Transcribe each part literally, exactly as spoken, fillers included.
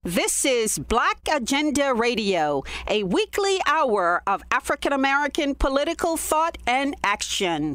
This is Black Agenda Radio, a weekly hour of African American political thought and action.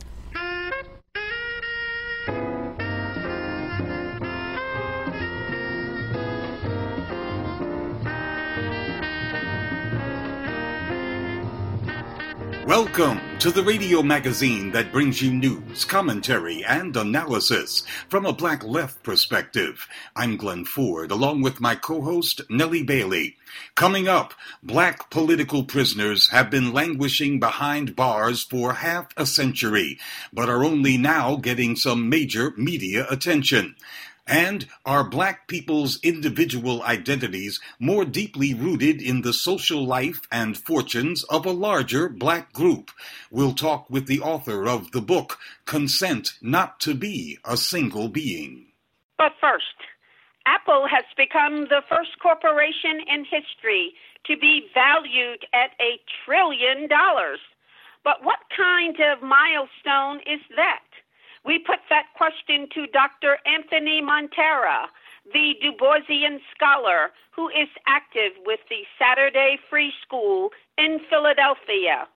Welcome to the radio magazine that brings you news, commentary, and analysis from a Black left perspective. I'm Glenn Ford, along with my co-host, Nellie Bailey. Coming up, Black political prisoners have been languishing behind bars for half a century, but are only now getting some major media attention. And are Black people's individual identities more deeply rooted in the social life and fortunes of a larger Black group? We'll talk with the author of the book, Consent Not to Be a Single Being. But first, Apple has become the first corporation in history to be valued at a trillion dollars. But what kind of milestone is that? We put that question to Doctor Anthony Montera, the Du Boisian scholar who is active with the Saturday Free School in Philadelphia.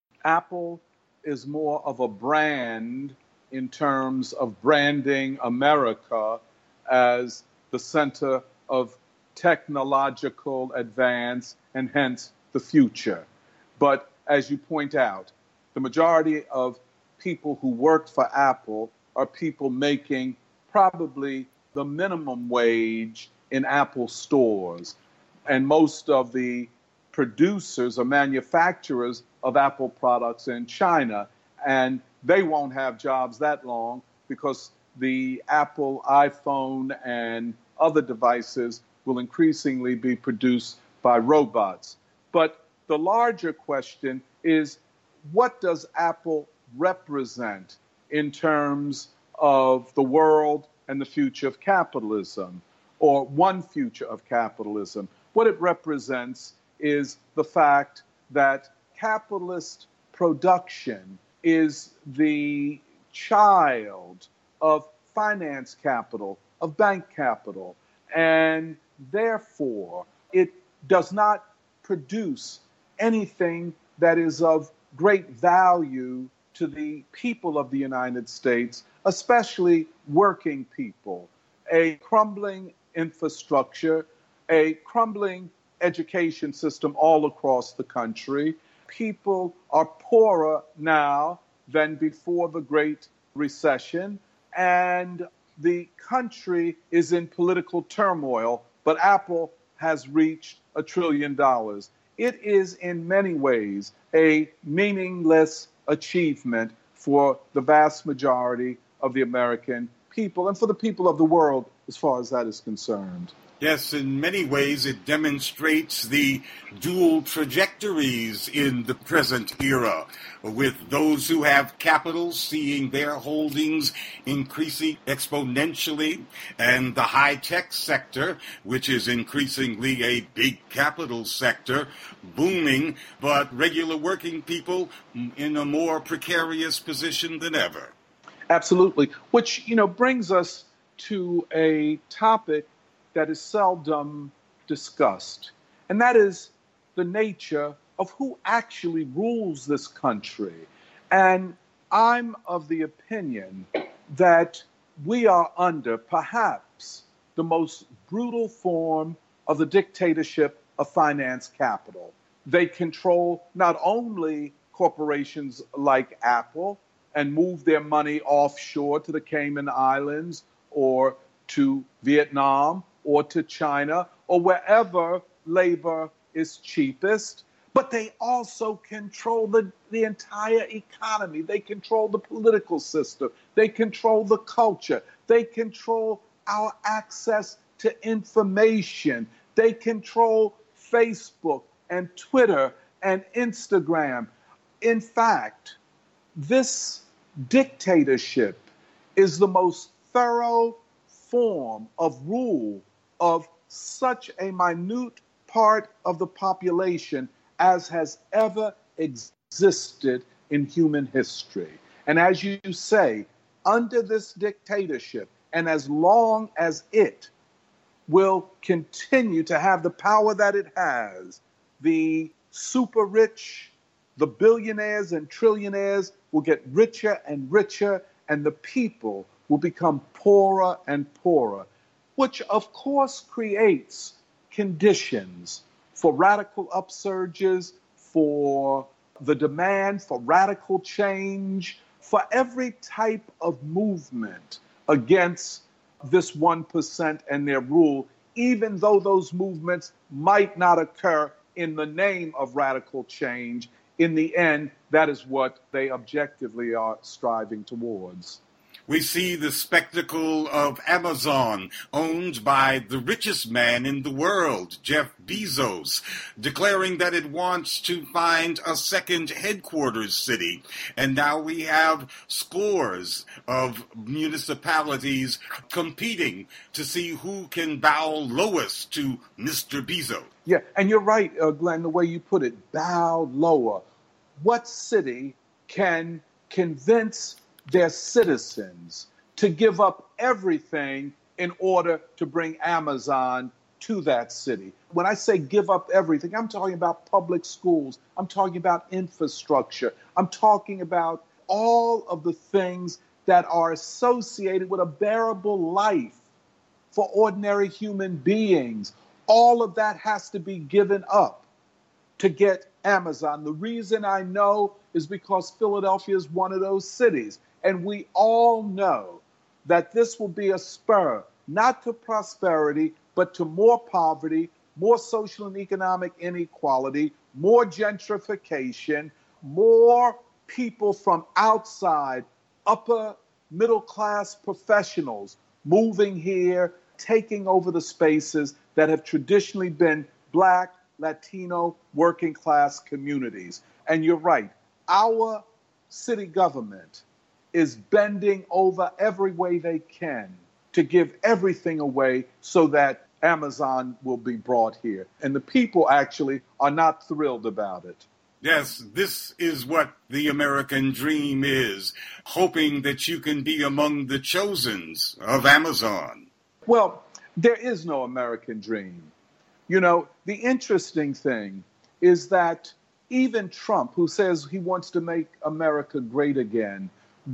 Apple is more of a brand in terms of branding America as the center of technological advance and hence the future. But as you point out, the majority of people who work for Apple are people making probably the minimum wage in Apple stores. And most of the producers or manufacturers of Apple products in China. And they won't have jobs that long because the Apple iPhone and other devices will increasingly be produced by robots. But the larger question is, what does Apple represent in terms of the world and the future of capitalism, or one future of capitalism? What it represents is the fact that capitalist production is the child of finance capital, of bank capital, and therefore it does not produce anything that is of great value to the people of the United States, especially working people. A crumbling infrastructure, a crumbling education system all across the country. People are poorer now than before the Great Recession, and the country is in political turmoil, but Apple has reached a trillion dollars. It is in many ways a meaningless achievement for the vast majority of the American people and for the people of the world as far as that is concerned. Yes, in many ways it demonstrates the dual trajectories in the present era, with those who have capital seeing their holdings increasing exponentially, and the high-tech sector, which is increasingly a big capital sector, booming, but regular working people in a more precarious position than ever. Absolutely, which, you know, brings us to a topic that is seldom discussed, and that is the nature of who actually rules this country. And I'm of the opinion that we are under perhaps the most brutal form of the dictatorship of finance capital. They control not only corporations like Apple and move their money offshore to the Cayman Islands or to Vietnam or to China, or wherever labor is cheapest, but they also control the, the entire economy. They control the political system. They control the culture. They control our access to information. They control Facebook and Twitter and Instagram. In fact, this dictatorship is the most thorough form of rule of such a minute part of the population as has ever existed in human history. And as you say, under this dictatorship, and as long as it will continue to have the power that it has. The super rich, the billionaires and trillionaires will get richer and richer, and the people will become poorer and poorer, which of course creates conditions for radical upsurges, for the demand for radical change, for every type of movement against this one percent and their rule, even though those movements might not occur in the name of radical change. In the end, that is what they objectively are striving towards. We see the spectacle of Amazon, owned by the richest man in the world, Jeff Bezos, declaring that it wants to find a second headquarters city. And now we have scores of municipalities competing to see who can bow lowest to Mister Bezos. Yeah, and you're right, uh, Glenn, the way you put it, bow lower. What city can convince their citizens to give up everything in order to bring Amazon to that city? When I say give up everything, I'm talking about public schools. I'm talking about infrastructure. I'm talking about all of the things that are associated with a bearable life for ordinary human beings. All of that has to be given up to get Amazon. The reason I know is because Philadelphia is one of those cities. And we all know that this will be a spur, not to prosperity, but to more poverty, more social and economic inequality, more gentrification, more people from outside, upper middle class professionals moving here, taking over the spaces that have traditionally been Black, Latino, working class communities. And you're right, our city government is bending over every way they can to give everything away so that Amazon will be brought here. And the people actually are not thrilled about it. Yes, this is what the American dream is, hoping that you can be among the chosens of Amazon. Well, there is no American dream. You know, the interesting thing is that even Trump, who says he wants to make America great again,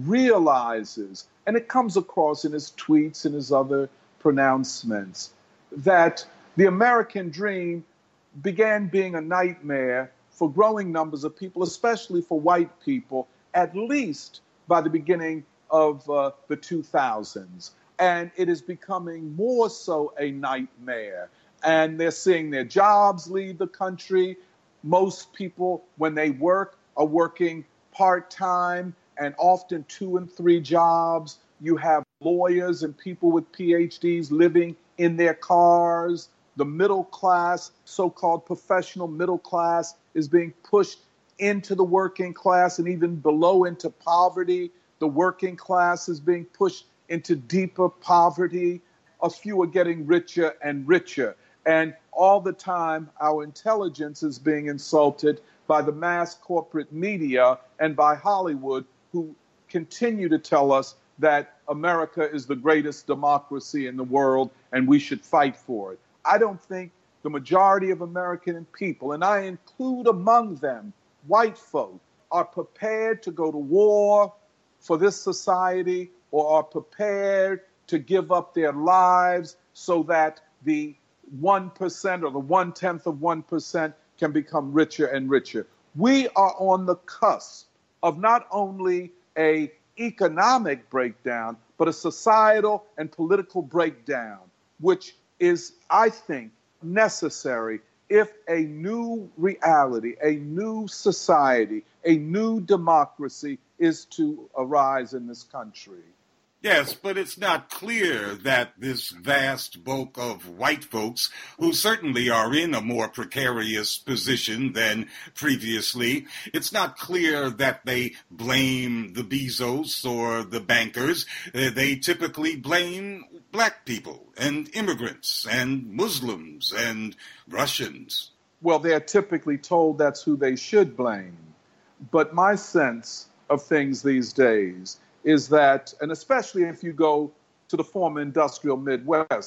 realizes, and it comes across in his tweets and his other pronouncements, that the American dream began being a nightmare for growing numbers of people, especially for white people, at least by the beginning of uh, the two thousands. And it is becoming more so a nightmare. And they're seeing their jobs leave the country. Most people, when they work, are working part-time and often two and three jobs. You have lawyers and people with P H Ds living in their cars. The middle class, so-called professional middle class, is being pushed into the working class and even below into poverty. The working class is being pushed into deeper poverty. A few are getting richer and richer. And all the time, our intelligence is being insulted by the mass corporate media and by Hollywood, who continue to tell us that America is the greatest democracy in the world and we should fight for it. I don't think the majority of American people, and I include among them white folk, are prepared to go to war for this society or are prepared to give up their lives so that the one percent or the one-tenth of one percent can become richer and richer. We are on the cusp of not only a economic breakdown, but a societal and political breakdown, which is, I think, necessary if a new reality, a new society, a new democracy is to arise in this country. Yes, but it's not clear that this vast bulk of white folks, who certainly are in a more precarious position than previously, it's not clear that they blame the Bezos or the bankers. Uh, they typically blame black people and immigrants and Muslims and Russians. Well, they're typically told that's who they should blame. But my sense of things these days is that, and especially if you go to the former industrial Midwest,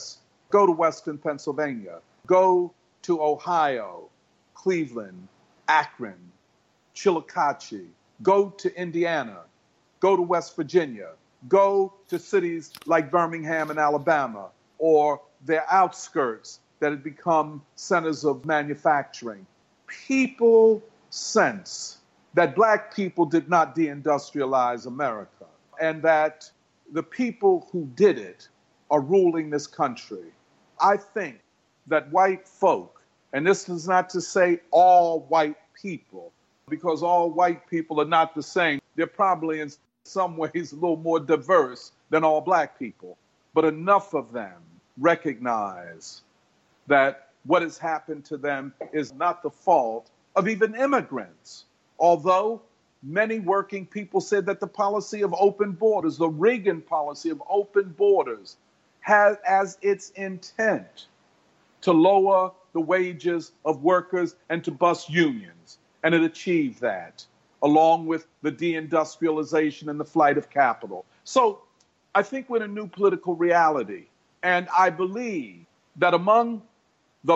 Go to Western Pennsylvania. Go to Ohio, Cleveland, Akron, Chillicothe. Go to Indiana. Go to West Virginia. Go to cities like Birmingham and Alabama, or their outskirts that had become centers of manufacturing. People sense that black people did not deindustrialize America, and that the people who did it are ruling this country. I think that white folk, and this is not to say all white people, because all white people are not the same. They're probably in some ways a little more diverse than all black people. But enough of them recognize that what has happened to them is not the fault of even immigrants. Although many working people said that the policy of open borders, the Reagan policy of open borders, has as its intent to lower the wages of workers and to bust unions. And it achieved that, along with the deindustrialization and the flight of capital. So I think we're in a new political reality. And I believe that among the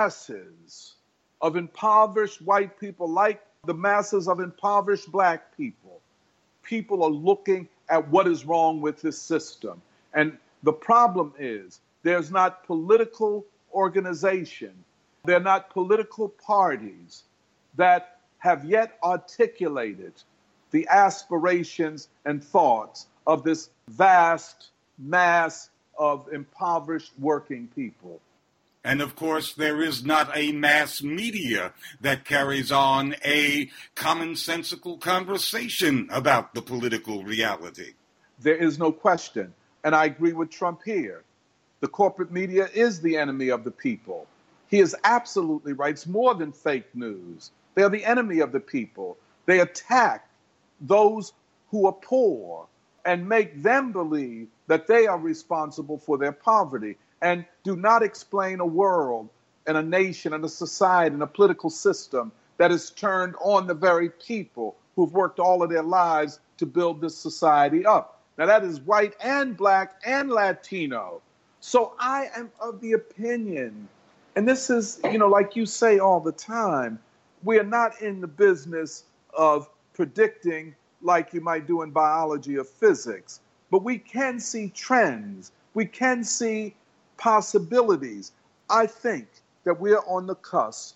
masses of impoverished white people, like the masses of impoverished black people, people are looking at what is wrong with this system. And the problem is there's not political organization, there are not political parties that have yet articulated the aspirations and thoughts of this vast mass of impoverished working people. And of course, there is not a mass media that carries on a commonsensical conversation about the political reality. There is no question. And I agree with Trump here. The corporate media is the enemy of the people. He is absolutely right. It's more than fake news. They are the enemy of the people. They attack those who are poor and make them believe that they are responsible for their poverty, and do not explain a world and a nation and a society and a political system that is turned on the very people who've worked all of their lives to build this society up. Now, that is white and black and Latino. So I am of the opinion, and this is, you know, like you say all the time, we are not in the business of predicting like you might do in biology or physics, but we can see trends. We can see possibilities. I think that we're on the cusp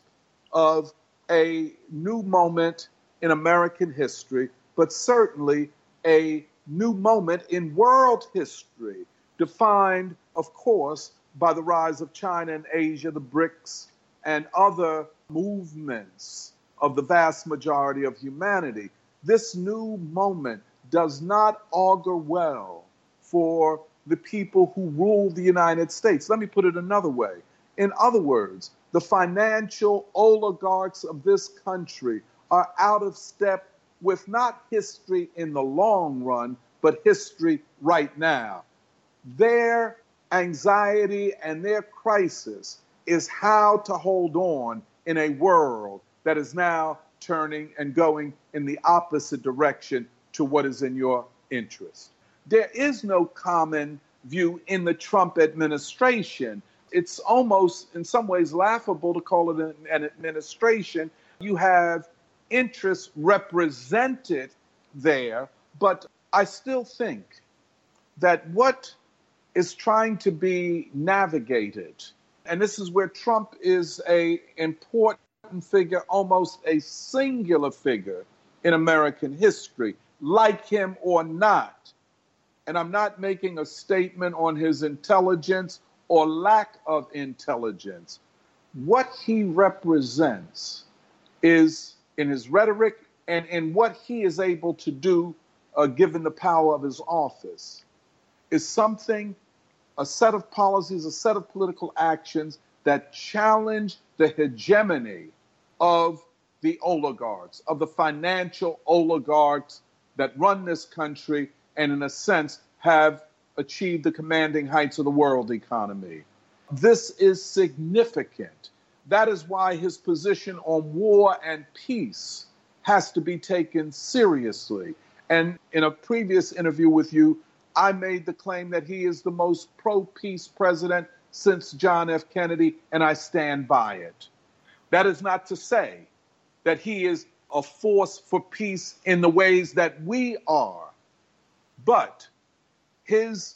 of a new moment in American history, but certainly a new moment in world history, defined, of course, by the rise of China and Asia, the BRICS, and other movements of the vast majority of humanity. This new moment does not augur well for the people who rule the United States. Let me put it another way. In other words, the financial oligarchs of this country are out of step with not history in the long run, but history right now. Their anxiety and their crisis is how to hold on in a world that is now turning and going in the opposite direction to what is in your interest. There is no common view in the Trump administration. It's almost, in some ways, laughable to call it an, an administration. You have interests represented there, but I still think that what is trying to be navigated, and this is where Trump is an important figure, almost a singular figure in American history, like him or not. And I'm not making a statement on his intelligence or lack of intelligence. What he represents is, in his rhetoric and in what he is able to do, uh, given the power of his office, is something, a set of policies, a set of political actions that challenge the hegemony of the oligarchs, of the financial oligarchs that run this country and, in a sense, have achieved the commanding heights of the world economy. This is significant. That is why his position on war and peace has to be taken seriously. And in a previous interview with you, I made the claim that he is the most pro-peace president since John F. Kennedy, and I stand by it. That is not to say that he is a force for peace in the ways that we are, but his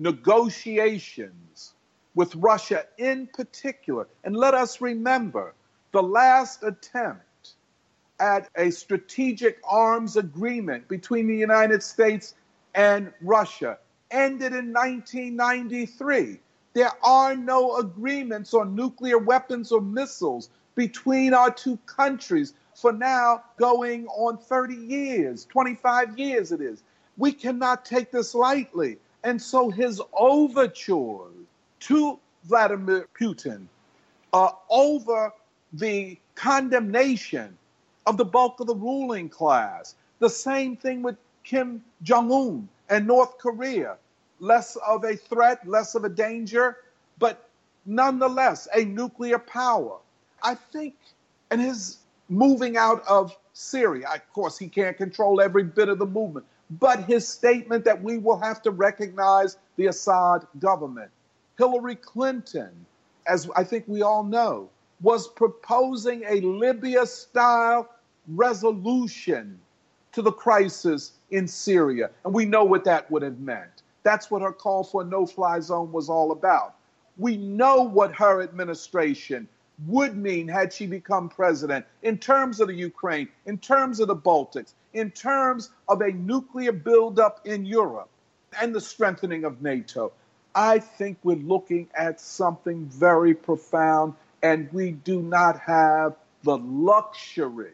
negotiations with Russia in particular, and let us remember the last attempt at a strategic arms agreement between the United States and Russia ended in nineteen ninety-three. There are no agreements on nuclear weapons or missiles between our two countries for now going on thirty years, twenty-five years it is. We cannot take this lightly. And so his overtures to Vladimir Putin uh, over the condemnation of the bulk of the ruling class, the same thing with Kim Jong-un and North Korea, less of a threat, less of a danger, but nonetheless a nuclear power. I think, and his moving out of Syria, of course, he can't control every bit of the movement, but his statement that we will have to recognize the Assad government. Hillary Clinton, as I think we all know, was proposing a Libya-style resolution to the crisis in Syria, and we know what that would have meant. That's what her call for a no-fly zone was all about. We know what her administration would mean had she become president in terms of the Ukraine, in terms of the Baltics, in terms of a nuclear buildup in Europe and the strengthening of NATO. I think we're looking at something very profound, and we do not have the luxury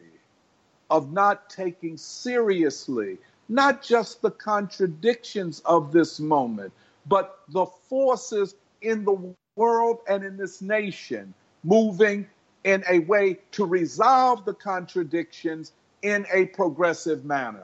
of not taking seriously not just the contradictions of this moment, but the forces in the world and in this nation moving in a way to resolve the contradictions in a progressive manner.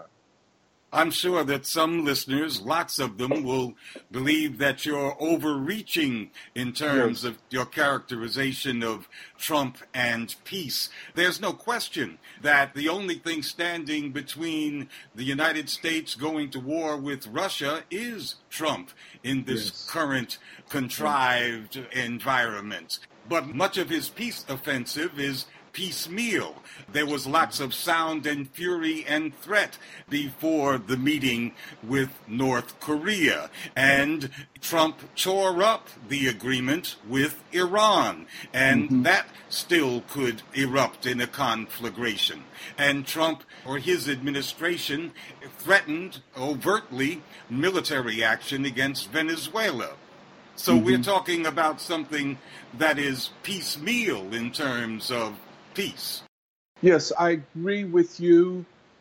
I'm sure that some listeners, lots of them, will believe that you're overreaching in terms yes. of your characterization of Trump and peace. There's no question that the only thing standing between the United States going to war with Russia is Trump in this yes. current contrived yes. environment. But much of his peace offensive is piecemeal. There was lots of sound and fury and threat before the meeting with North Korea. And Trump tore up the agreement with Iran. And mm-hmm. that still could erupt in a conflagration. And Trump or his administration threatened overtly military action against Venezuela. So mm-hmm. we're talking about something that is piecemeal in terms of peace. Yes, I agree with you.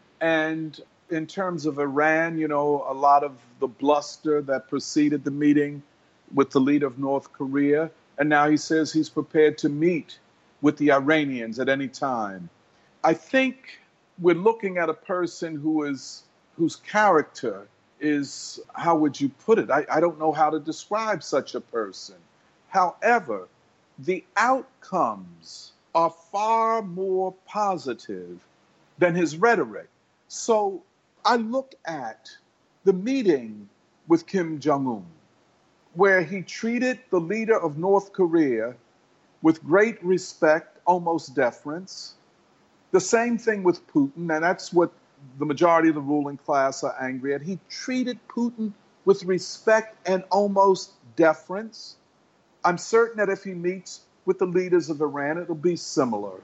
And in terms of Iran, you know, a lot of the bluster that preceded the meeting with the leader of North Korea. And now he says he's prepared to meet with the Iranians at any time. I think we're looking at a person who is whose character is, how would you put it? I, I don't know how to describe such a person. However, the outcomes are far more positive than his rhetoric. So I look at the meeting with Kim Jong-un, where he treated the leader of North Korea with great respect, almost deference. The same thing with Putin, and that's what the majority of the ruling class are angry at. He treated Putin with respect and almost deference. I'm certain that if he meets with the leaders of Iran, it'll be similar.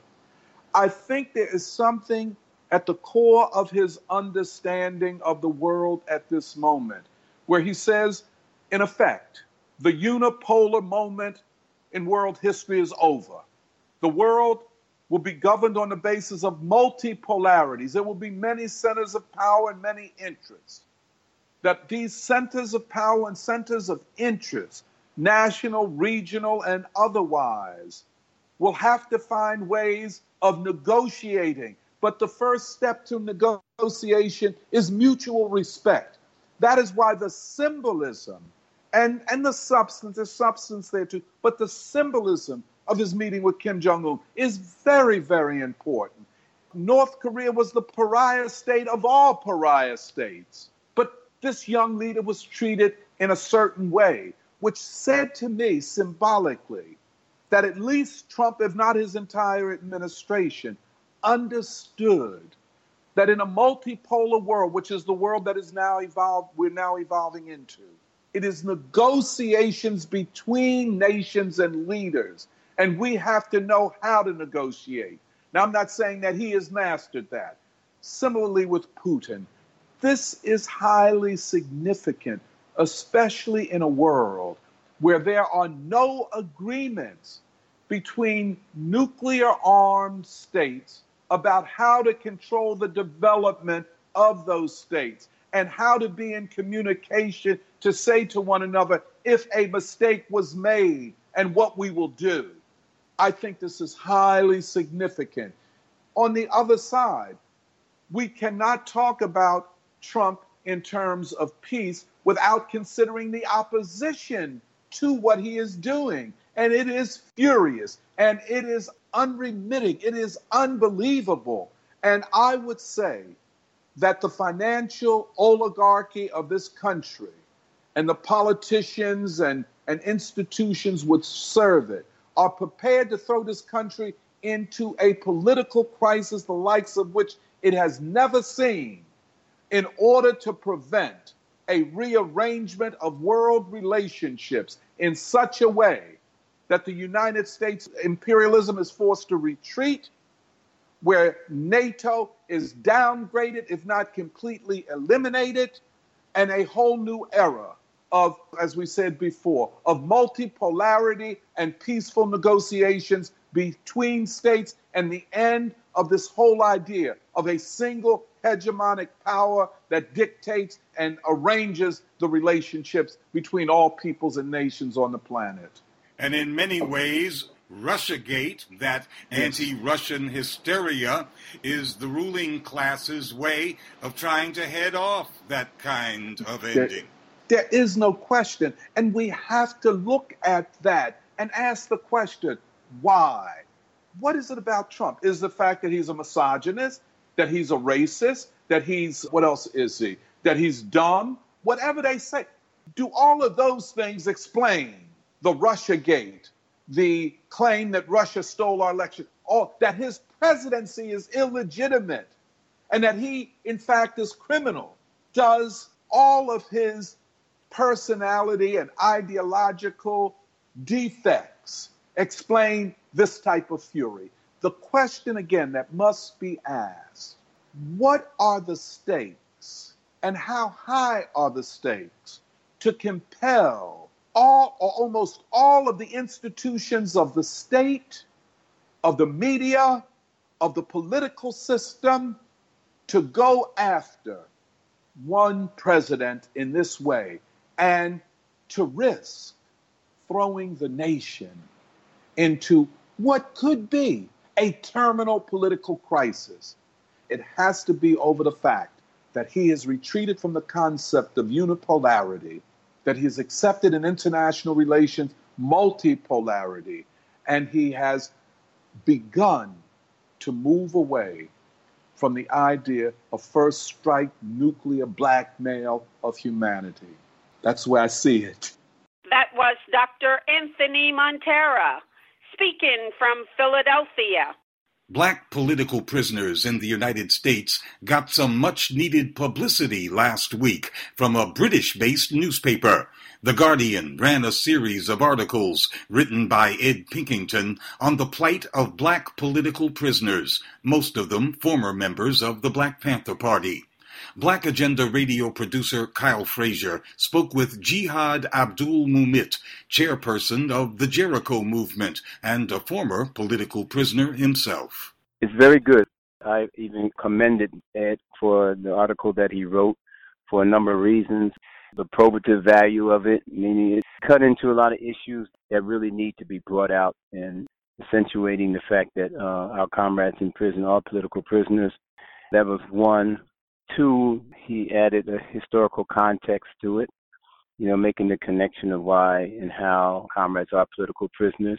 I think there is something at the core of his understanding of the world at this moment, where he says, in effect, the unipolar moment in world history is over. The world will be governed on the basis of multipolarities. There will be many centers of power and many interests. That these centers of power and centers of interest, national, regional, and otherwise, will have to find ways of negotiating. But the first step to negotiation is mutual respect. That is why the symbolism and, and the substance, there's substance there too, but the symbolism of his meeting with Kim Jong-un is very, very important. North Korea was the pariah state of all pariah states, but this young leader was treated in a certain way. which said to me symbolically that at least Trump, if not his entire administration, understood that in a multipolar world, which is the world that is now evolved, we're now evolving into, it is negotiations between nations and leaders, and we have to know how to negotiate. Now, I'm not saying that he has mastered that. Similarly with Putin, this is highly significant, especially in a world where there are no agreements between nuclear-armed states about how to control the development of those states and how to be in communication to say to one another if a mistake was made and what we will do. I think this is highly significant. On the other side, we cannot talk about Trump in terms of peace without considering the opposition to what he is doing. And it is furious, and it is unremitting, it is unbelievable. And I would say that the financial oligarchy of this country and the politicians and, and institutions which serve it are prepared to throw this country into a political crisis the likes of which it has never seen in order to prevent a rearrangement of world relationships in such a way that the United States imperialism is forced to retreat, where NATO is downgraded, if not completely eliminated, and a whole new era of, as we said before, of multipolarity and peaceful negotiations between states, and the end of this whole idea of a single hegemonic power that dictates and arranges the relationships between all peoples and nations on the planet. And in many ways, Russiagate, that anti-Russian hysteria, is the ruling class's way of trying to head off that kind of ending. There, there is no question. And we have to look at that and ask the question, why? What is it about Trump? Is the fact that he's a misogynist, that he's a racist, that he's, what else is he? That he's dumb? Whatever they say. Do all of those things explain the Russiagate, the claim that Russia stole our election, all, that his presidency is illegitimate, and that he, in fact, is criminal? Does all of his personality and ideological defects explain this type of fury? The question, again, that must be asked, what are the stakes and how high are the stakes to compel all or almost all of the institutions of the state, of the media, of the political system to go after one president in this way and to risk throwing the nation into what could be a terminal political crisis? It has to be over the fact that he has retreated from the concept of unipolarity, that he has accepted in international relations multipolarity, and he has begun to move away from the idea of first strike nuclear blackmail of humanity. That's where I see it. That was Doctor Anthony Montera, speaking from Philadelphia. Black political prisoners in the United States got some much-needed publicity last week from a British-based newspaper. The Guardian ran a series of articles written by Ed Pinkington on the plight of black political prisoners, most of them former members of the Black Panther Party. Black Agenda radio producer Kyle Frazier spoke with Jihad Abdul-Mumit, chairperson of the Jericho Movement and a former political prisoner himself. It's very good. I even commended Ed for the article that he wrote for a number of reasons. The probative value of it, meaning it's cut into a lot of issues that really need to be brought out, and accentuating the fact that uh, our comrades in prison are political prisoners. That was one. Two, he added a historical context to it, you know, making the connection of why and how comrades are political prisoners,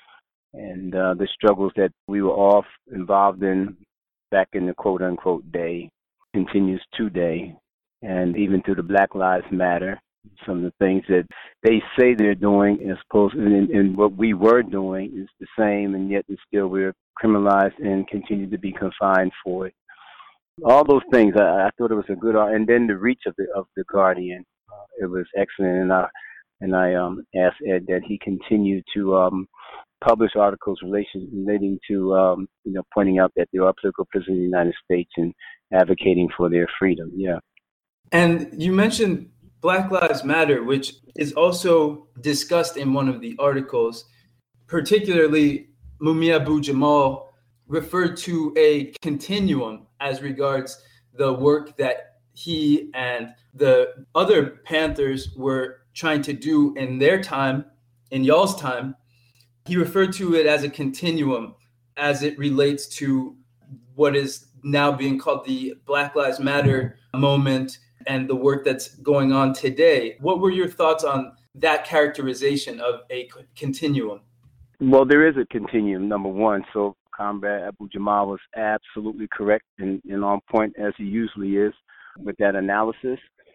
and uh, the struggles that we were all involved in back in the quote-unquote day continues today, and even through the Black Lives Matter Some of the things that they say they're doing as opposed and, and what we were doing is the same, and yet and still we're criminalized and continue to be confined for it. All those things, I, I thought it was a good, and then the reach of the of the Guardian, uh, it was excellent, and I and I um, asked Ed that he continue to um, publish articles relation, relating to um, you know pointing out that there are political prisoners in the United States and advocating for their freedom. Yeah, and you mentioned Black Lives Matter, which is also discussed in one of the articles. Particularly, Mumia Abu-Jamal referred to a continuum as regards the work that he and the other Panthers were trying to do in their time, in y'all's time. He referred to it as a continuum as it relates to what is now being called the Black Lives Matter moment and the work that's going on today. What were your thoughts on that characterization of a continuum? Well, there is a continuum, number one. So Comrade Abu-Jamal was absolutely correct and, and on point, as he usually is, with that analysis.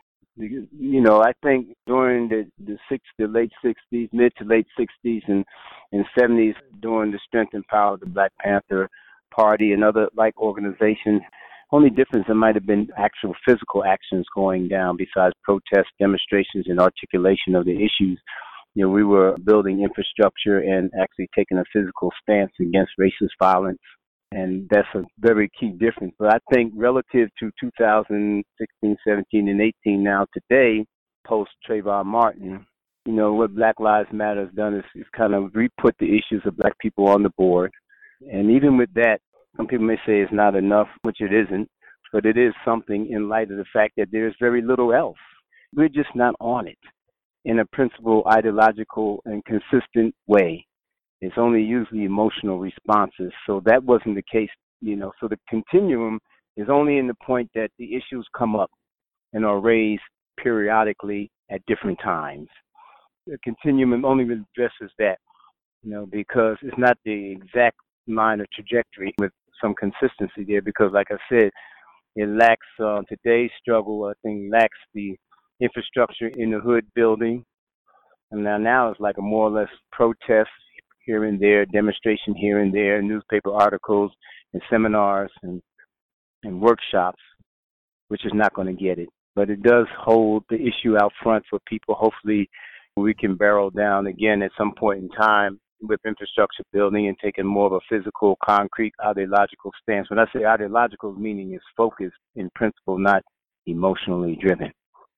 You know, I think during the, the, six, the late sixties, mid to late sixties and, and seventies, during the strength and power of the Black Panther Party and other like organizations, only difference, there might have been actual physical actions going down besides protests, demonstrations, and articulation of the issues. You know, we were building infrastructure and actually taking a physical stance against racist violence. And that's a very key difference. But I think relative to two thousand sixteen, seventeen, and eighteen now today, post Trayvon Martin, you know, what Black Lives Matter has done is, is kind of re-put the issues of Black people on the board. And even with that, some people may say it's not enough, which it isn't, but it is something in light of the fact that there's very little else. We're just not on it in a principled, ideological, and consistent way. It's only usually emotional responses. So that wasn't the case, you know. So the continuum is only in the point that the issues come up and are raised periodically at different times. The continuum only addresses that, you know, because it's not the exact line or trajectory with some consistency there, because like I said, it lacks uh, today's struggle, I think lacks the infrastructure in the hood building. And now, now it's like a more or less protest here and there, demonstration here and there, newspaper articles and seminars and, and workshops, which is not going to get it. But it does hold the issue out front for people. Hopefully we can barrel down again at some point in time with infrastructure building and taking more of a physical, concrete, ideological stance. When I say ideological, meaning is focused in principle, not emotionally driven.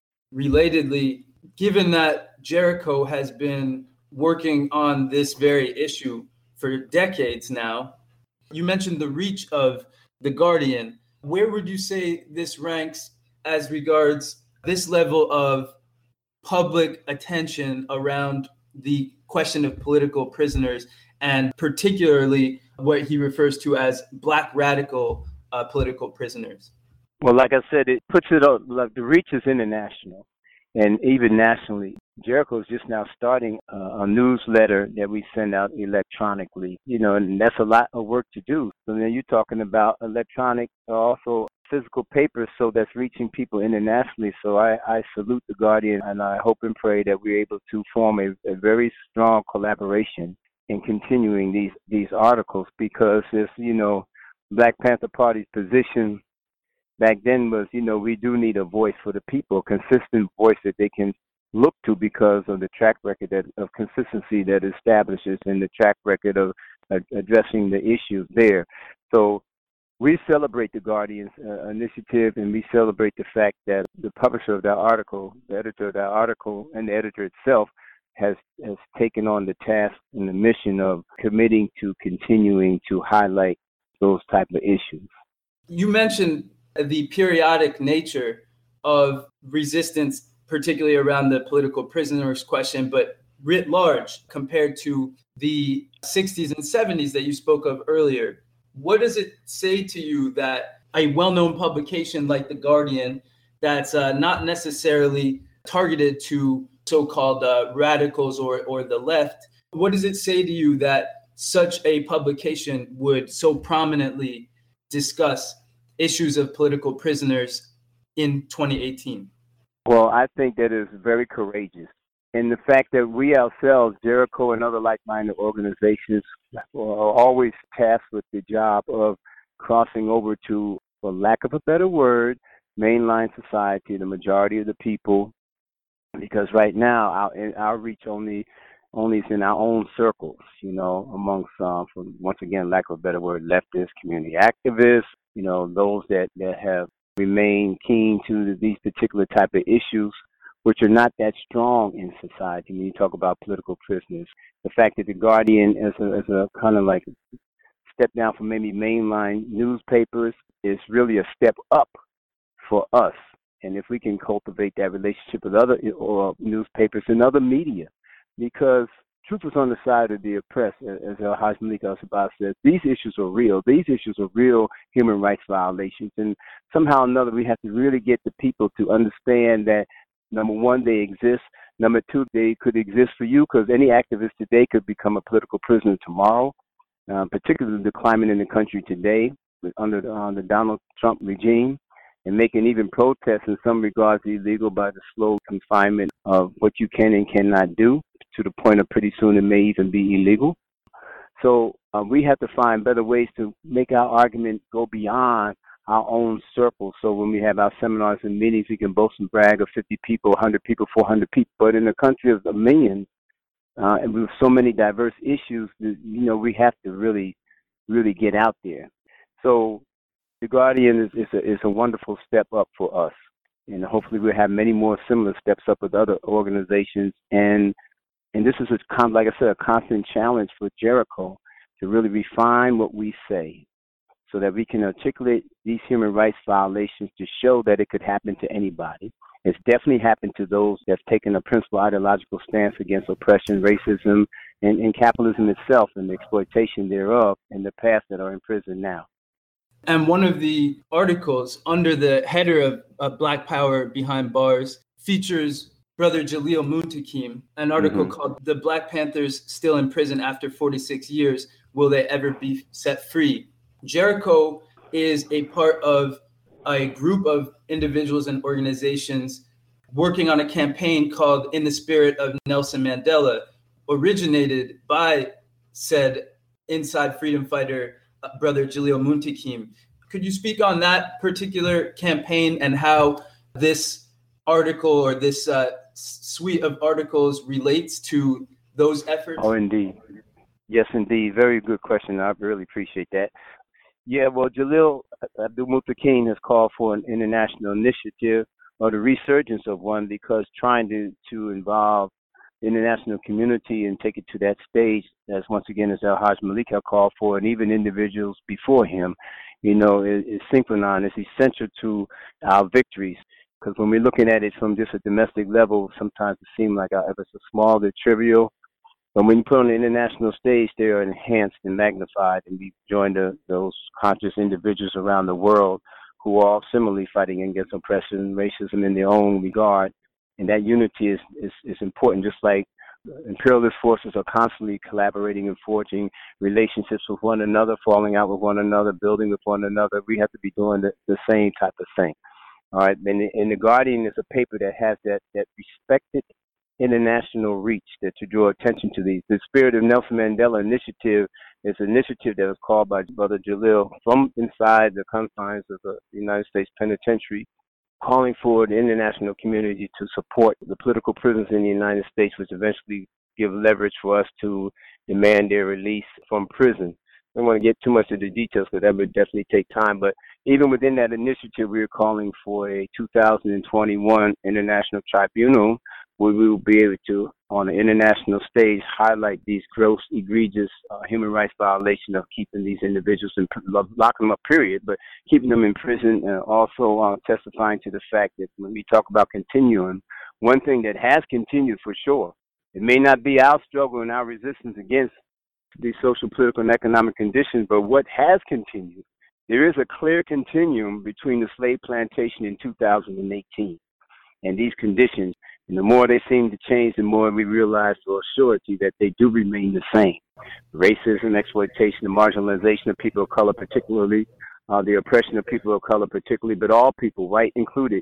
Relatedly, given that Jericho has been working on this very issue for decades now, you mentioned the reach of The Guardian. Where would you say this ranks as regards this level of public attention around the question of political prisoners, and particularly what he refers to as Black radical uh, political prisoners? Well, like I said, it puts it up, like the reach is international and even nationally. Jericho is just now starting a, a newsletter that we send out electronically, you know, and that's a lot of work to do. So then you're talking about electronic, also physical paper, so that's reaching people internationally. So I, I salute The Guardian, and I hope and pray that we're able to form a, a very strong collaboration in continuing these, these articles, because it's, you know, Black Panther Party's position back then was, you know, we do need a voice for the people, a consistent voice that they can look to because of the track record that, of consistency that establishes and the track record of uh, addressing the issues there. So we celebrate the Guardian's uh, initiative, and we celebrate the fact that the publisher of that article, the editor of that article, and the editor itself has, has taken on the task and the mission of committing to continuing to highlight those type of issues. You mentioned the periodic nature of resistance, particularly around the political prisoners question, but writ large compared to the sixties and seventies that you spoke of earlier. What does it say to you that a well-known publication like The Guardian, that's uh, not necessarily targeted to so-called uh, radicals or, or the left, what does it say to you that such a publication would so prominently discuss issues of political prisoners in twenty eighteen? Well, I think that is very courageous. And the fact that we ourselves, Jericho and other like-minded organizations, are always tasked with the job of crossing over to, for lack of a better word, mainline society, the majority of the people, because right now our our reach only only is in our own circles, you know, amongst, uh, from, once again, lack of a better word, leftists, community activists, you know, those that, that have remained keen to these particular type of issues, which are not that strong in society. When you talk about political prisoners, the fact that the Guardian is a, is a kind of like step down from maybe mainline newspapers is really a step up for us. And if we can cultivate that relationship with other or newspapers and other media, because truth is on the side of the oppressed, as Al-Haj Malik Al-Sabah says, these issues are real. These issues are real human rights violations. And somehow or another, we have to really get the people to understand that, number one, they exist. Number two, they could exist for you, because any activist today could become a political prisoner tomorrow, uh, particularly the climate in the country today under the, uh, the Donald Trump regime, and making even protests in some regards illegal by the slow confinement of what you can and cannot do, to the point of pretty soon it may even be illegal. So uh, we have to find better ways to make our argument go beyond our own circle. So when we have our seminars and meetings, we can boast and brag of fifty people, one hundred people, four hundred people. But in a country of a million, uh, and with so many diverse issues, you know, we have to really, really get out there. So the Guardian is, is, a, is a wonderful step up for us. And hopefully we'll have many more similar steps up with other organizations. And and this is, a, like I said, a constant challenge for Jericho to really refine what we say, so that we can articulate these human rights violations to show that it could happen to anybody. It's definitely happened to those that's taken a principal ideological stance against oppression, racism, and, and capitalism itself and the exploitation thereof in the past that are in prison now. And one of the articles under the header of uh, Black Power Behind Bars features Brother Jalil Muntaqim, an article mm-hmm. called "The Black Panthers Still in Prison After forty-six Years, Will They Ever Be Set Free?" Jericho is a part of a group of individuals and organizations working on a campaign called In the Spirit of Nelson Mandela, originated by said inside freedom fighter, uh, Brother Jalil Muntaqim. Could you speak on that particular campaign and how this article or this uh, suite of articles relates to those efforts? Oh, indeed. Yes, indeed. Very good question. I really appreciate that. Yeah, well, Jalil Abdul Muntaqim has called for an international initiative, or the resurgence of one, because trying to, to involve the international community and take it to that stage, as once again, as Al-Haj Malik had called for, and even individuals before him, you know, is, is synchronized. It's essential to our victories. Because when we're looking at it from just a domestic level, sometimes it seems like it's a small, they're trivial. But when you put on the international stage, they are enhanced and magnified, and we join the, those conscious individuals around the world who are all similarly fighting against oppression and racism in their own regard. And that unity is, is, is important, just like imperialist forces are constantly collaborating and forging relationships with one another, falling out with one another, building with one another. We have to be doing the, the same type of thing. All right, and the, and the Guardian is a paper that has that, that respected international reach, that to draw attention to these. The Spirit of Nelson Mandela initiative is an initiative that was called by Brother Jalil from inside the confines of the United States Penitentiary, calling for the international community to support the political prisoners in the United States, which eventually give leverage for us to demand their release from prison. I don't want to get too much into the details because that would definitely take time, but even within that initiative, we are calling for a two thousand twenty-one international tribunal where we will be able to, on an international stage, highlight these gross, egregious uh, human rights violations of keeping these individuals in, locking them up, period, but keeping them in prison, and also uh, testifying to the fact that when we talk about continuing, one thing that has continued for sure, it may not be our struggle and our resistance against these social, political, and economic conditions, but what has continued, there is a clear continuum between the slave plantation in two thousand eighteen and these conditions. And the more they seem to change, the more we realize for surety that they do remain the same. Racism, exploitation, the marginalization of people of color particularly, uh, the oppression of people of color particularly, but all people, white included,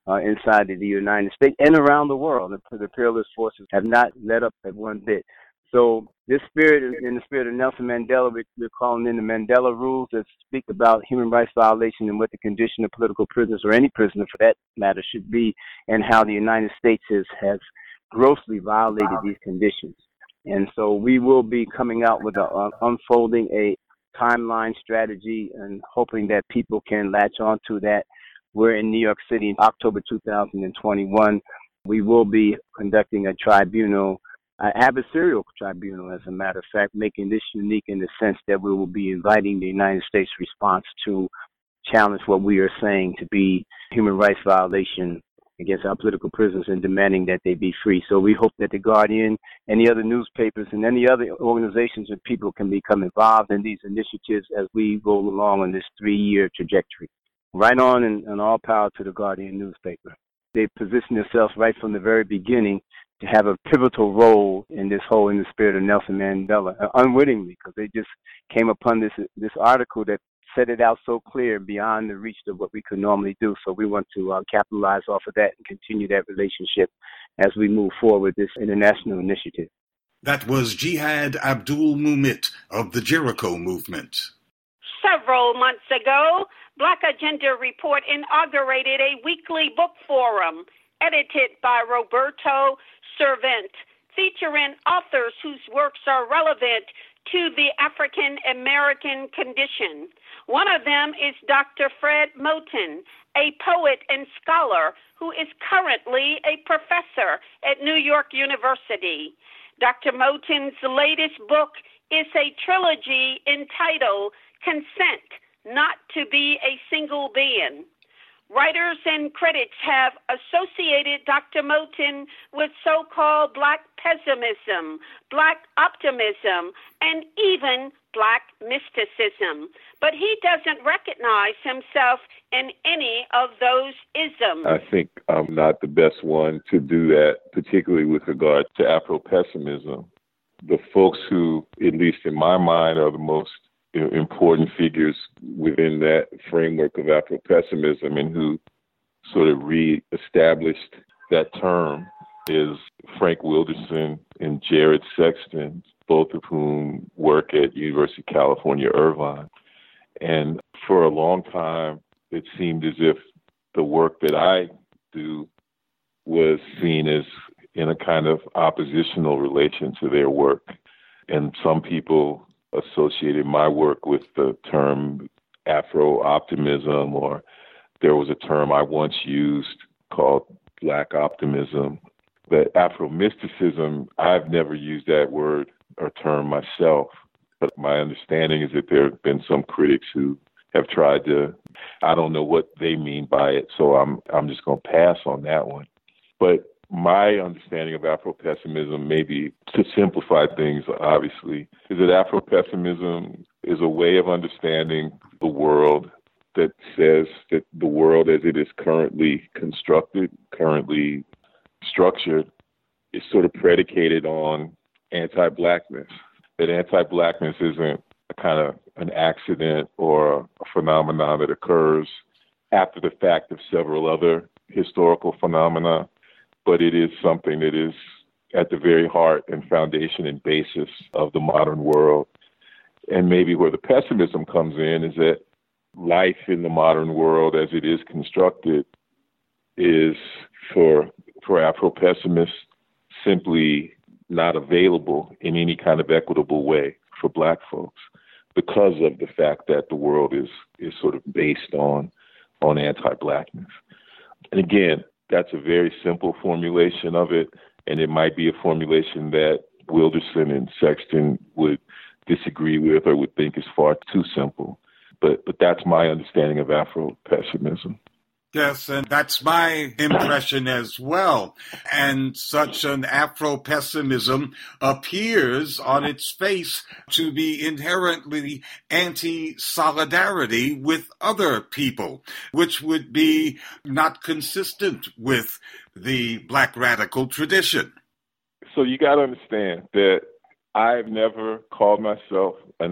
uh, inside of the United States and around the world. The, the imperialist forces have not let up at one bit. So this spirit, in the spirit of Nelson Mandela, we're calling in the Mandela rules that speak about human rights violation and what the condition of political prisoners, or any prisoner for that matter, should be, and how the United States has, has grossly violated these conditions. And so we will be coming out with a, uh, unfolding a timeline strategy and hoping that people can latch on to that. We're in New York City in October two thousand twenty-one. We will be conducting a tribunal, an adversarial tribunal, as a matter of fact, making this unique in the sense that we will be inviting the United States response to challenge what we are saying to be human rights violation against our political prisoners and demanding that they be free. So we hope that The Guardian, any other newspapers, and any other organizations and people can become involved in these initiatives as we roll along on this three-year trajectory. Right on, and, and all power to The Guardian newspaper. They positioned themselves right from the very beginning to have a pivotal role in this whole, in the spirit of Nelson Mandela, uh, unwittingly, because they just came upon this this article that set it out so clear beyond the reach of what we could normally do. So we want to uh, capitalize off of that and continue that relationship as we move forward with this international initiative. That was Jihad Abdul Mumit of the Jericho Movement. Several months ago, Black Agenda Report inaugurated a weekly book forum edited by Roberto Servant, featuring authors whose works are relevant to the African American condition. One of them is Doctor Fred Moten, a poet and scholar who is currently a professor at New York University. Doctor Moten's latest book is a trilogy entitled Consent Not to Be a Single Being. Writers and critics have associated Doctor Moten with so-called Black pessimism, Black optimism, and even Black mysticism. But he doesn't recognize himself in any of those isms. I think I'm not the best one to do that, particularly with regard to Afro-pessimism. The folks who, at least in my mind, are the most important figures within that framework of Afro-pessimism and who sort of re-established that term is Frank Wilderson and Jared Sexton, both of whom work at University of California, Irvine. And for a long time, it seemed as if the work that I do was seen as in a kind of oppositional relation to their work. And some people associated my work with the term Afro-optimism, or there was a term I once used called Black optimism. But Afro-mysticism, I've never used that word or term myself, but my understanding is that there have been some critics who have tried to, I don't know what they mean by it, so I'm I'm just going to pass on that one. But my understanding of Afro-pessimism, maybe to simplify things, obviously, is that Afro-pessimism is a way of understanding the world that says that the world as it is currently constructed, currently structured, is sort of predicated on anti-Blackness. That anti-Blackness isn't a kind of an accident or a phenomenon that occurs after the fact of several other historical phenomena, but it is something that is at the very heart and foundation and basis of the modern world. And maybe where the pessimism comes in is that life in the modern world as it is constructed is, for for Afro-pessimists, simply not available in any kind of equitable way for Black folks because of the fact that the world is is sort of based on on anti-Blackness. And again, that's a very simple formulation of it, and it might be a formulation that Wilderson and Sexton would disagree with or would think is far too simple. But but that's my understanding of Afro-pessimism. Yes, and that's my impression as well. And such an Afro-pessimism appears on its face to be inherently anti-solidarity with other people, which would be not consistent with the Black radical tradition. So you got to understand that I've never called myself an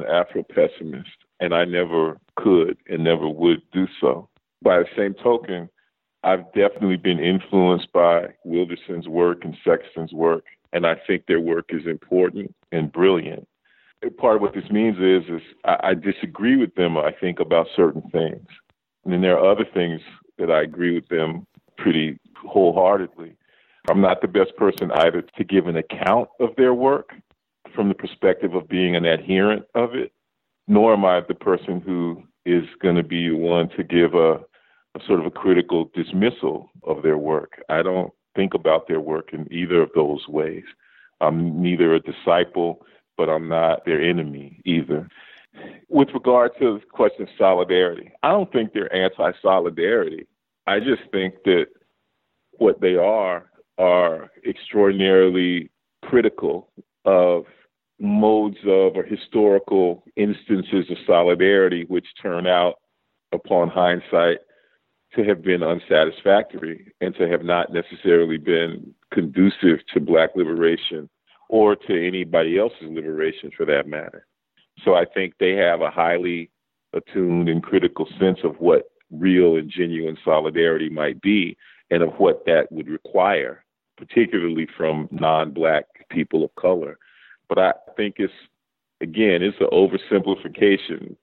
Afro-pessimist, and I never could and never would do so. By the same token, I've definitely been influenced by Wilderson's work and Sexton's work, and I think their work is important and brilliant. Part of what this means is, is I, I disagree with them, I think, about certain things. And then there are other things that I agree with them pretty wholeheartedly. I'm not the best person either to give an account of their work from the perspective of being an adherent of it, nor am I the person who is going to be one to give a, a sort of a critical dismissal of their work. I don't think about their work in either of those ways. I'm neither a disciple, but I'm not their enemy either. With regard to the question of solidarity, I don't think they're anti-solidarity. I just think that what they are are extraordinarily critical of modes of or historical instances of solidarity which turn out, upon hindsight, to have been unsatisfactory and to have not necessarily been conducive to Black liberation or to anybody else's liberation for that matter. So I think they have a highly attuned and critical sense of what real and genuine solidarity might be and of what that would require, particularly from non-Black people of color. But I think it's, again, it's an oversimplification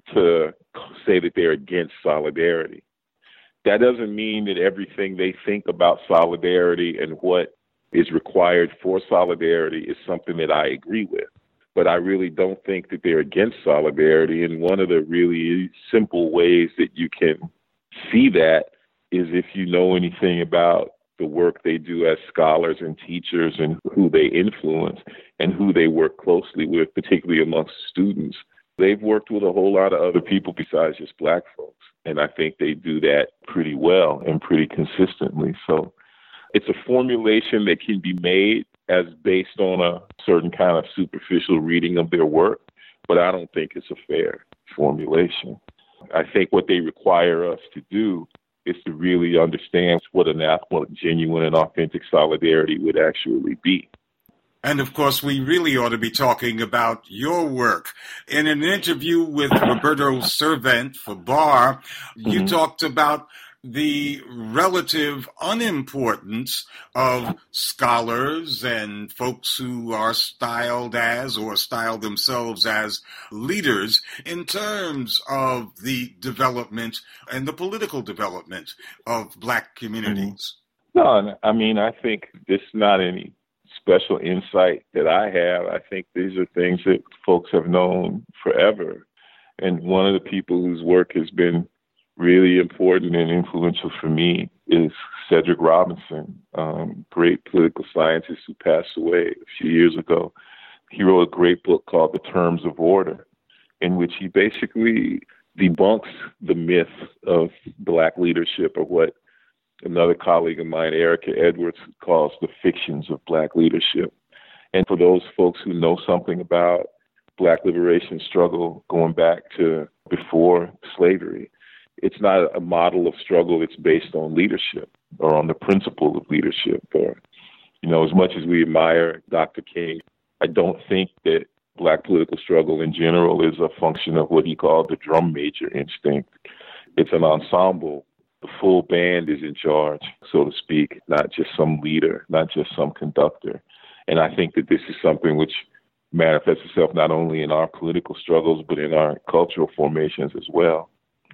to say that they're against solidarity. That doesn't mean that everything they think about solidarity and what is required for solidarity is something that I agree with. But I really don't think that they're against solidarity. And one of the really simple ways that you can see that is if you know anything about the work they do as scholars and teachers and who they influence and who they work closely with, particularly amongst students. They've worked with a whole lot of other people besides just Black folks. And I think they do that pretty well and pretty consistently. So it's a formulation that can be made as based on a certain kind of superficial reading of their work, but I don't think it's a fair formulation. I think what they require us to do is to really understand what an what genuine and authentic solidarity would actually be. And of course, we really ought to be talking about your work. In an interview with Roberto Servant for Bar, mm-hmm. you talked about the relative unimportance of scholars and folks who are styled as or style themselves as leaders in terms of the development and the political development of Black communities. No, I mean, I think this is not any special insight that I have. I think these are things that folks have known forever. And one of the people whose work has been really important and influential for me is Cedric Robinson, um, great political scientist who passed away a few years ago. He wrote a great book called The Terms of Order, in which he basically debunks the myth of Black leadership, or what another colleague of mine, Erica Edwards, calls the fictions of Black leadership. And for those folks who know something about Black liberation struggle going back to before slavery, it's not a model of struggle that's based on leadership or on the principle of leadership. Or, you know, as much as we admire Doctor King, I don't think that Black political struggle in general is a function of what he called the drum major instinct. It's an ensemble. The full band is in charge, so to speak, not just some leader, not just some conductor. And I think that this is something which manifests itself not only in our political struggles, but in our cultural formations as well.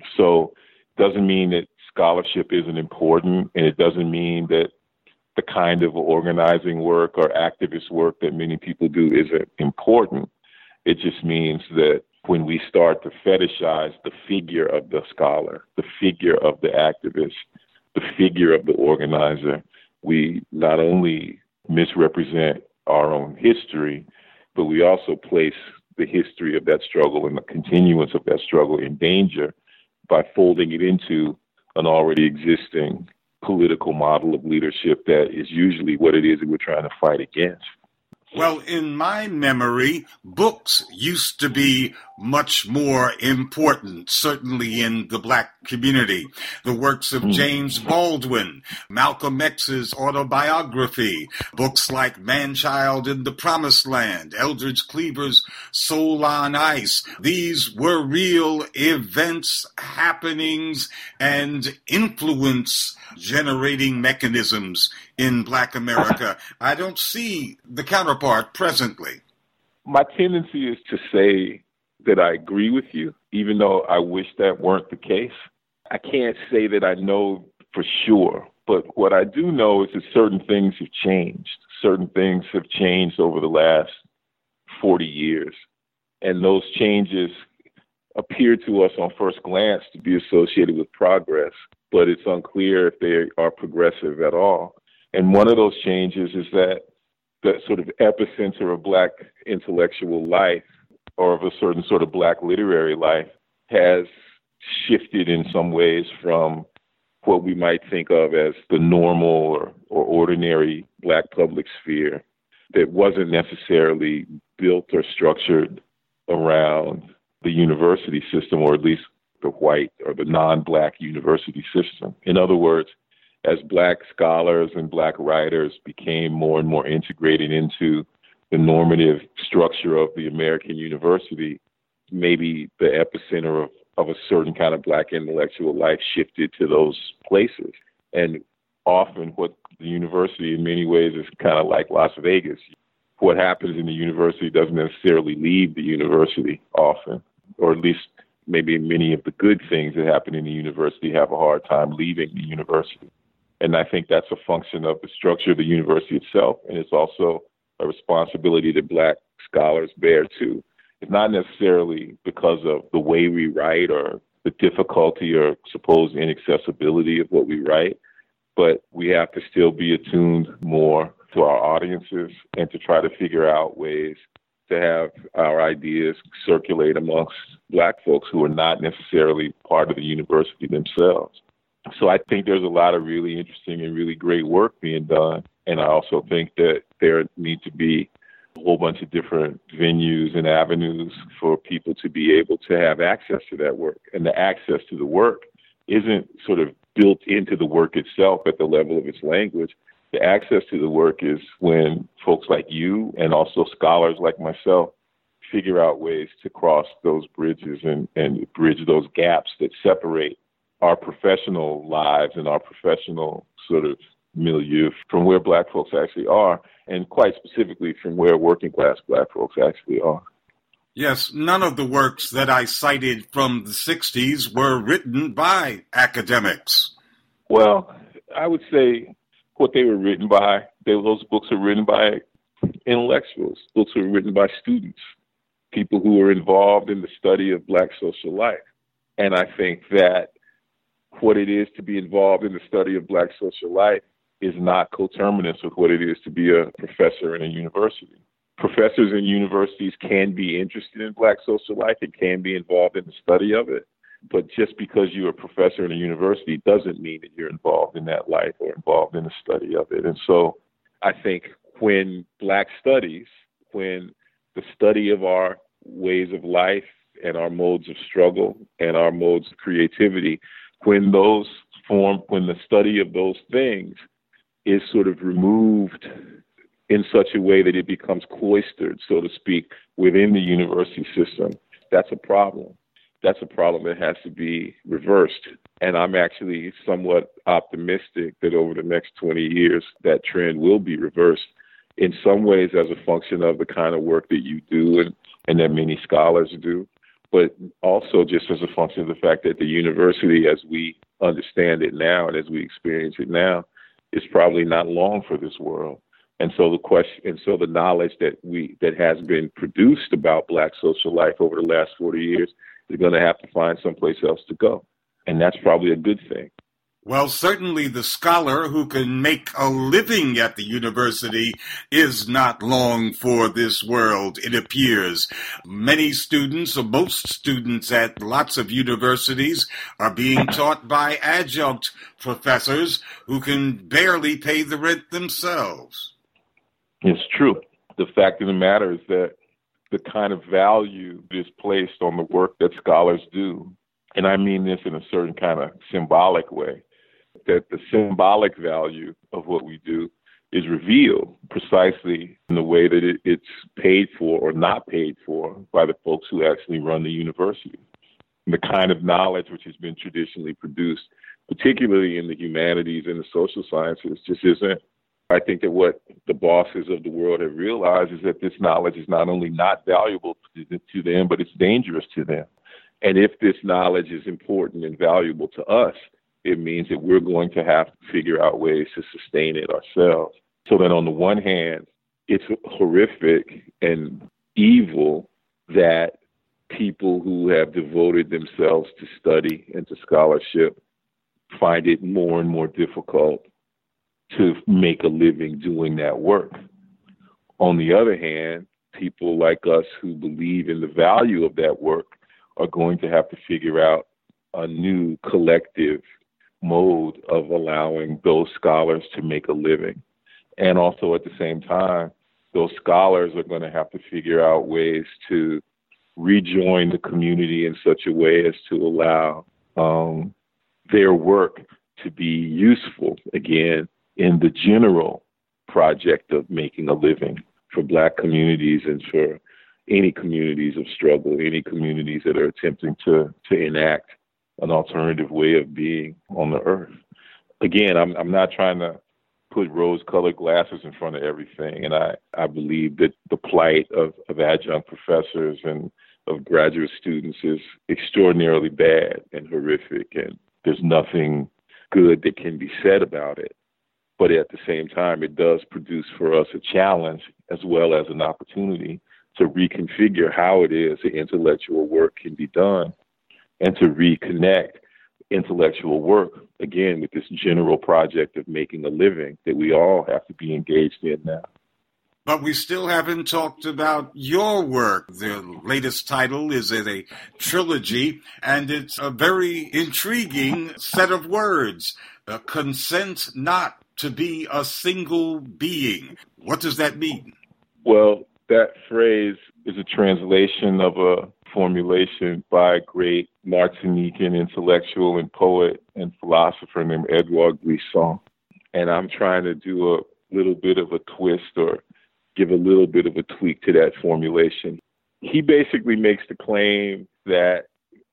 So it doesn't mean that scholarship isn't important, and it doesn't mean that the kind of organizing work or activist work that many people do isn't important. It just means that when we start to fetishize the figure of the scholar, the figure of the activist, the figure of the organizer, we not only misrepresent our own history, but we also place the history of that struggle and the continuance of that struggle in danger by folding it into an already existing political model of leadership that is usually what it is that we're trying to fight against. Well, in my memory, books used to be much more important, certainly in the Black community. The works of James Baldwin, Malcolm X's autobiography, books like Man-Child in the Promised Land, Eldridge Cleaver's Soul on Ice. These were real events, happenings, and influence generating mechanisms in Black America. I don't see the counterpart presently. My tendency is to say that I agree with you, even though I wish that weren't the case. I can't say that I know for sure, but what I do know is that certain things have changed. Certain things have changed over the last forty years, and those changes appear to us on first glance to be associated with progress, but it's unclear if they are progressive at all. And one of those changes is that the sort of epicenter of Black intellectual life, or of a certain sort of Black literary life, has shifted in some ways from what we might think of as the normal or, or ordinary Black public sphere that wasn't necessarily built or structured around the university system, or at least the white or the non-Black university system. In other words, as Black scholars and Black writers became more and more integrated into the normative structure of the American university, maybe the epicenter of, of a certain kind of Black intellectual life shifted to those places. And often what the university in many ways is kind of like Las Vegas. What happens in the university doesn't necessarily leave the university often, or at least maybe many of the good things that happen in the university have a hard time leaving the university. And I think that's a function of the structure of the university itself. And it's also a responsibility that Black scholars bear too. It's not necessarily because of the way we write or the difficulty or supposed inaccessibility of what we write, but we have to still be attuned more to our audiences and to try to figure out ways to have our ideas circulate amongst Black folks who are not necessarily part of the university themselves. So I think there's a lot of really interesting and really great work being done. And I also think that there need to be a whole bunch of different venues and avenues for people to be able to have access to that work. And the access to the work isn't sort of built into the work itself at the level of its language. The access to the work is when folks like you and also scholars like myself figure out ways to cross those bridges and, and bridge those gaps that separate our professional lives and our professional sort of milieu from where Black folks actually are, and quite specifically from where working class Black folks actually are. Yes, none of the works that I cited from the sixties were written by academics. Well, I would say what they were written by, they, those books are written by intellectuals. Books were written by students, people who were involved in the study of Black social life. And I think that what it is to be involved in the study of Black social life is not coterminous with what it is to be a professor in a university. Professors in universities can be interested in Black social life and can be involved in the study of it. But just because you're a professor in a university doesn't mean that you're involved in that life or involved in the study of it. And so I think when Black studies, when the study of our ways of life and our modes of struggle and our modes of creativity, when those form, when the study of those things is sort of removed in such a way that it becomes cloistered, so to speak, within the university system, that's a problem. That's a problem that has to be reversed. And I'm actually somewhat optimistic that over the next twenty years, that trend will be reversed in some ways as a function of the kind of work that you do and, and that many scholars do, but also just as a function of the fact that the university, as we understand it now and as we experience it now, is probably not long for this world. And so the question, and so the knowledge that we that has been produced about Black social life over the last forty years is going to have to find someplace else to go, and that's probably a good thing. Well, certainly the scholar who can make a living at the university is not long for this world, it appears. Many students, or most students at lots of universities, are being taught by adjunct professors who can barely pay the rent themselves. It's true. the fact of the matter is that the kind of value is placed on the work that scholars do, and I mean this in a certain kind of symbolic way, that the symbolic value of what we do is revealed precisely in the way that it, it's paid for or not paid for by the folks who actually run the university. And the kind of knowledge which has been traditionally produced, particularly in the humanities and the social sciences, just isn't. I think that what the bosses of the world have realized is that this knowledge is not only not valuable to them, but it's dangerous to them. And if this knowledge is important and valuable to us, it means that we're going to have to figure out ways to sustain it ourselves. So that on the one hand, it's horrific and evil that people who have devoted themselves to study and to scholarship find it more and more difficult to make a living doing that work. On the other hand, people like us who believe in the value of that work are going to have to figure out a new collective mode of allowing those scholars to make a living. And also at the same time, those scholars are going to have to figure out ways to rejoin the community in such a way as to allow um, their work to be useful, again, in the general project of making a living for Black communities and for any communities of struggle, any communities that are attempting to, to enact an alternative way of being on the earth. Again, I'm, I'm not trying to put rose-colored glasses in front of everything, and I, I believe that the plight of, of adjunct professors and of graduate students is extraordinarily bad and horrific, and there's nothing good that can be said about it. But at the same time, it does produce for us a challenge as well as an opportunity to reconfigure how it is that intellectual work can be done and to reconnect intellectual work, again, with this general project of making a living that we all have to be engaged in now. But we still haven't talked about your work. The latest title is a trilogy, and it's a very intriguing set of words. Uh, consent not to be a single being. What does that mean? Well, that phrase is a translation of a formulation by a great Martinican intellectual and poet and philosopher named Edouard Glissant. And I'm trying to do a little bit of a twist or give a little bit of a tweak to that formulation. He basically makes the claim that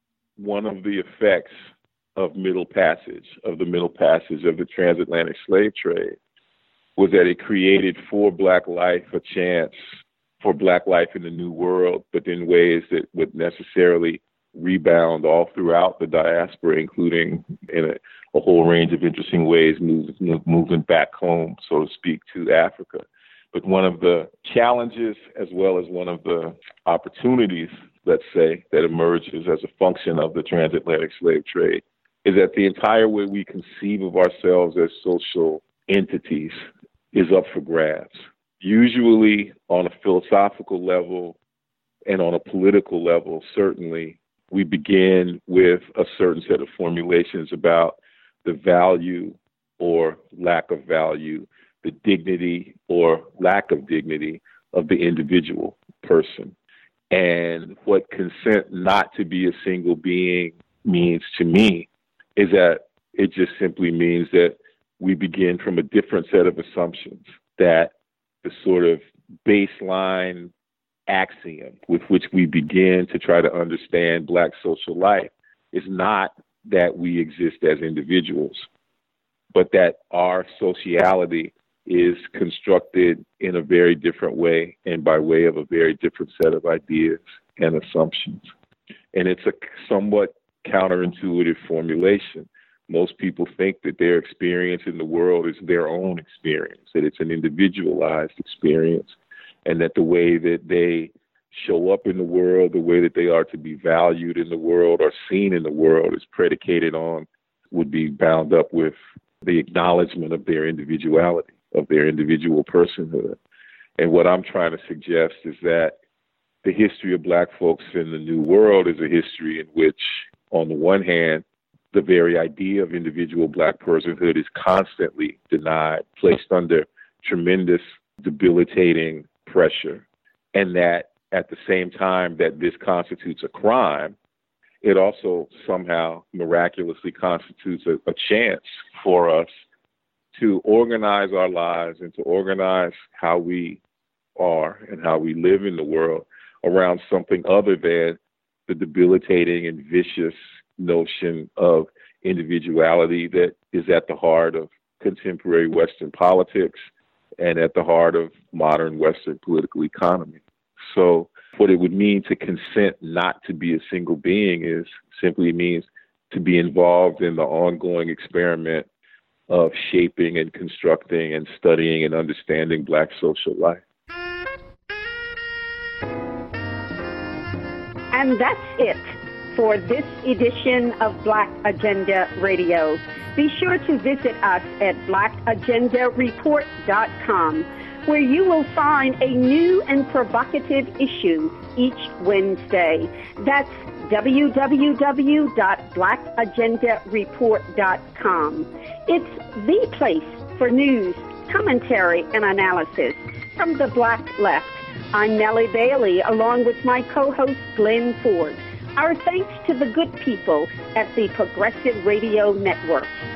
one of the effects of Middle Passage, of the Middle Passage of the transatlantic slave trade, was that it created for Black life a chance for Black life in the New World, but in ways that would necessarily rebound all throughout the diaspora, including in a, a whole range of interesting ways, move, moving back home, so to speak, to Africa. But one of the challenges, as well as one of the opportunities, let's say, that emerges as a function of the transatlantic slave trade is that the entire way we conceive of ourselves as social entities is up for grabs. Usually on a philosophical level and on a political level, certainly, we begin with a certain set of formulations about the value or lack of value, the dignity or lack of dignity of the individual person. And what consent not to be a single being means to me is that it just simply means that we begin from a different set of assumptions, that the sort of baseline axiom with which we begin to try to understand Black social life is not that we exist as individuals, but that our sociality is constructed in a very different way and by way of a very different set of ideas and assumptions. And it's a somewhat counterintuitive formulation. Most people think that their experience in the world is their own experience, that it's an individualized experience, and that the way that they show up in the world, the way that they are to be valued in the world or seen in the world is predicated on, would be bound up with the acknowledgement of their individuality, of their individual personhood. And what I'm trying to suggest is that the history of Black folks in the New World is a history in which, on the one hand, the very idea of individual Black personhood is constantly denied, placed under tremendous, debilitating pressure, and that at the same time that this constitutes a crime, it also somehow miraculously constitutes a, a chance for us to organize our lives and to organize how we are and how we live in the world around something other than the debilitating and vicious notion of individuality that is at the heart of contemporary Western politics and at the heart of modern Western political economy. So what it would mean to consent not to be a single being is simply means to be involved in the ongoing experiment of shaping and constructing and studying and understanding Black social life. And that's it for this edition of Black Agenda Radio. Be sure to visit us at black agenda report dot com, where you will find a new and provocative issue each Wednesday. That's w w w dot black agenda report dot com. It's the place for news, commentary, and analysis from the Black Left. I'm Nellie Bailey, along with my co-host Glenn Ford. Our thanks to the good people at the Progressive Radio Network.